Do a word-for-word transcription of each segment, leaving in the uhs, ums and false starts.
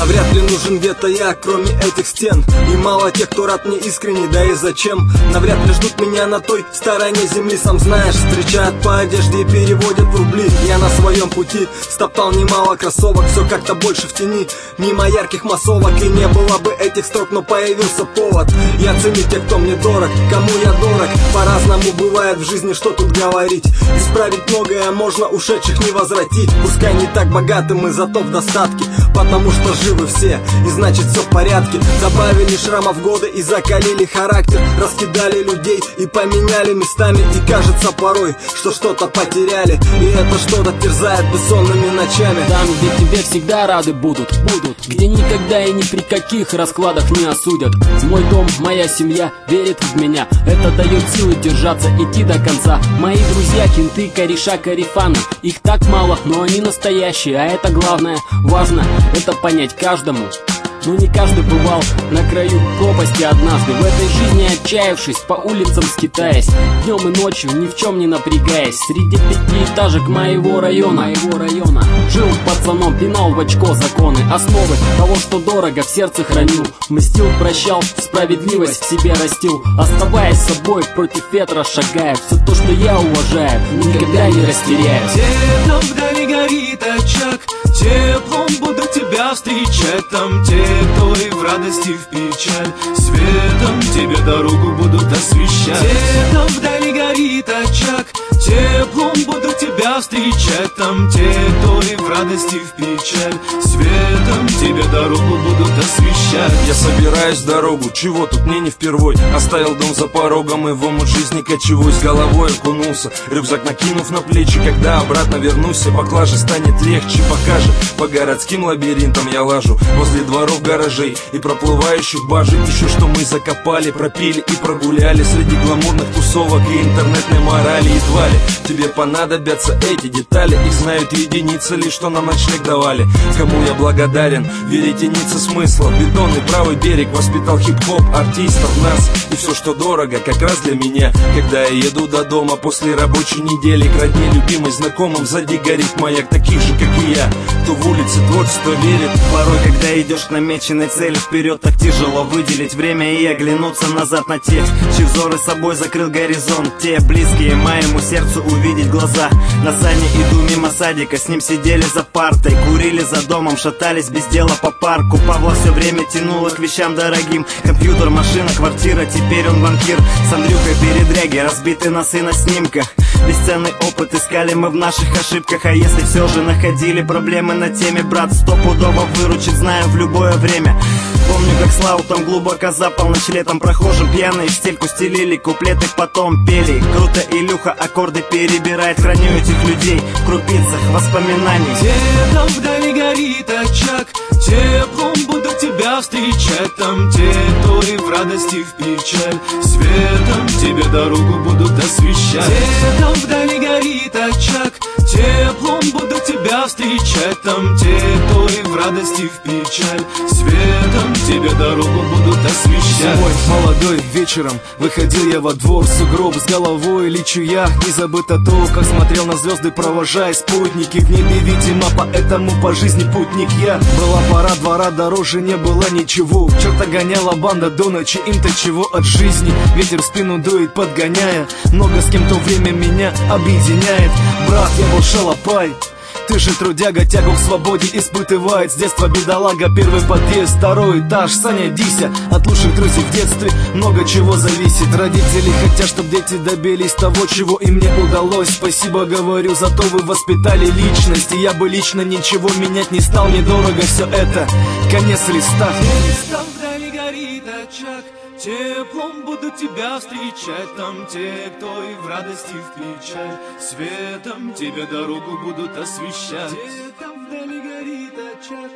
Навряд ли нужен где-то я, кроме этих стен. И мало тех, кто рад мне искренне, да и зачем. Навряд ли ждут меня на той стороне земли. Сам знаешь, встречают по одежде и переводят в рубли. Я на своем пути стоптал немало кроссовок. Все как-то больше в тени, мимо ярких массовок. И не было бы этих строк, но появился повод. Я ценю тех, кто мне дорог, кому я дорог. По-разному бывает в жизни, что тут говорить. Исправить многое можно, ушедших не возвратить. Пускай не так богаты мы, зато в достатке. Потому что живы все, и значит все в порядке. Добавили шрамов годы и закалили характер. Раскидали людей и поменяли местами. И кажется порой, что что-то потеряли. И это что-то терзает бессонными ночами. Там, где тебе всегда рады будут, будут. Где никогда и ни при каких раскладах не осудят. Мой дом, моя семья верит в меня. Это дает силы держаться, идти до конца. Мои друзья, кенты, кореша, корефаны. Их так мало, но они настоящие. А это главное, важно, это понять каждому. Но не каждый бывал на краю пропасти однажды. В этой жизни отчаявшись, по улицам скитаясь, днем и ночью, ни в чем не напрягаясь. Среди пятиэтажек моего района, моего района жил пацаном, пинал в очко законы. Основы того, что дорого, в сердце хранил. Мстил, прощал, справедливость в себе растил. Оставаясь собой, против ветра шагая. Все то, что я уважаю, никогда не растеряю. Где-то вдали горит очаг, теплом буду тебя встречать. Там те, кто и в радости, в печаль, светом тебе дорогу будут освещать. Где-то вдали горит очаг, теплом буду тебя встречать. Там те, кто и в радости, в печаль, светом тебе дорогу будут освещать. Я собираюсь в дорогу, чего тут мне не впервой. Оставил дом за порогом и в омут жизни кочевой. С головой окунулся, рюкзак накинув на плечи. Когда обратно вернусь, все поклажи станет легче. Пока же по городским лабиринтам я лажу, возле дворов, гаражей и проплывающих бажей. Еще что мы закопали, пропили и прогуляли среди гламурных тусовок и интернетной морали. Едва ли тебе понадобятся эти детали. Их знают единицы лишь, что на ночлег давали. Кому я благодарен, веретеница смысла. Бетонный правый берег воспитал хип-хоп артистов, нас и все, что дорого, как раз для меня. Когда я еду до дома после рабочей недели, к родне, любимой, знакомым, сзади горит маяк. Таких же, как и я, кто в улице творчество верит. Порой, когда идешь к намеченной цели вперед, так тяжело выделить время и оглянуться назад на тех, чьи взоры собой закрыл горизонт. Те близкие моему сердцу увидеть глаза. На сане иду мимо садика, с ним сидели за партой, курили за домом, шатались без дела по парку. Павла все время тянуло к вещам дорогим. Компьютер, машина, квартира, теперь он банкир. С Андрюхой передряги, разбиты носы на снимках. Бесценный опыт искали мы в наших ошибках. А если все же находили проблемы на теме, брат стопудово выручит, знаем в любое время. Помню, как Славу там глубоко за полночь летом прохожим пьяные в стельку стелили, куплеты потом пели. Круто Илюха аккорды перебирает, храню этих людей в крупицах воспоминаний. Где-то вдали горит очаг, теплом буду тебя встречать. Там те, кто и в радости, в печаль, светом тебе дорогу будут освещать. Где-то вдали горит очаг, теплом буду тебя встречать. Там те, кто и в радости, в печаль, светом тебе дорогу будут освещать. Зимой молодой вечером выходил я во двор, сугроб с головой лечу я. Не забыто то, как смотрел на звезды, провожая спутники в небе, видимо, поэтому по жизни путник я. Была пора двора, дороже не было ничего. Черта гоняла банда до ночи, им-то чего от жизни. Ветер в спину дует, подгоняя. Много с кем то время меня объединяет. Брат, я был шалопай, ты же трудяга, тягу к свободе испытывает. С детства бедолага, первый подъезд, второй этаж. Саня, Дися, от лучших друзей в детстве много чего зависит. Родители хотят, чтобы дети добились того, чего им не удалось. Спасибо говорю, зато вы воспитали личность. И я бы лично ничего менять не стал. Недорого все это, конец листа. Там вдали горит очаг, теплом буду тебя встречать. Там те, кто и в радости, в печаль, светом тебе дорогу будут освещать. Там вдали горит очаг,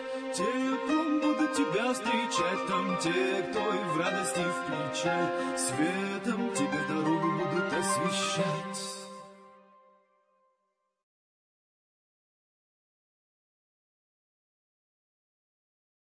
теплом буду тебя встречать. Там те, кто и в радости, в печаль, светом тебе дорогу будут освещать.